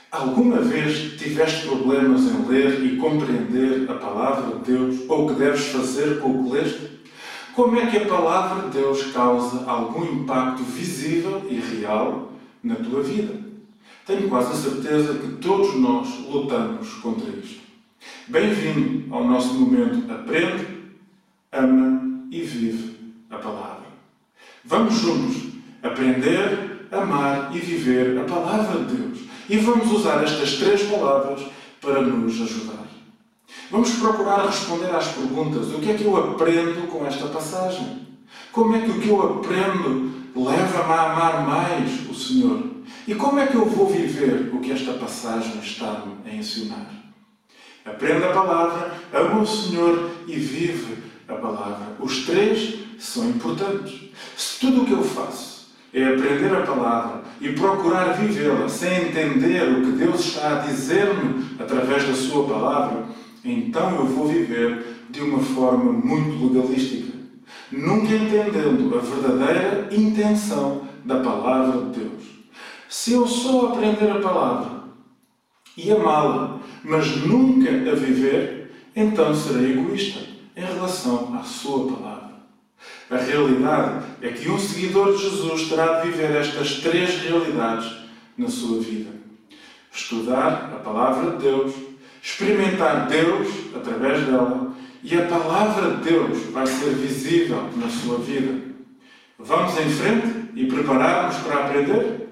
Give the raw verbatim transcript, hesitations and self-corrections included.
Alguma vez tiveste problemas em ler e compreender a Palavra de Deus ou o que deves fazer com o que leste? Como é que a Palavra de Deus causa algum impacto visível e real na tua vida? Tenho quase a certeza que todos nós lutamos contra isto. Bem-vindo ao nosso momento Aprende, Ama e Vive a Palavra. Vamos juntos aprender, amar e viver a Palavra de Deus. E vamos usar estas três palavras para nos ajudar. Vamos procurar responder às perguntas: o que é que eu aprendo com esta passagem? Como é que o que eu aprendo leva-me a amar mais o Senhor? E como é que eu vou viver o que esta passagem está-me a ensinar? Aprenda a palavra, ama o Senhor e vive a palavra. Os três são importantes. Se tudo o que eu faço é aprender a palavra e procurar vivê-la sem entender o que Deus está a dizer-me através da sua palavra, então eu vou viver de uma forma muito legalística, nunca entendendo a verdadeira intenção da palavra de Deus. Se eu só aprender a palavra e amá-la, mas nunca a viver, então serei egoísta em relação à sua palavra. A realidade é que um seguidor de Jesus terá de viver estas três realidades na sua vida. Estudar a Palavra de Deus, experimentar Deus através dela e a Palavra de Deus vai ser visível na sua vida. Vamos em frente e preparar-nos para aprender?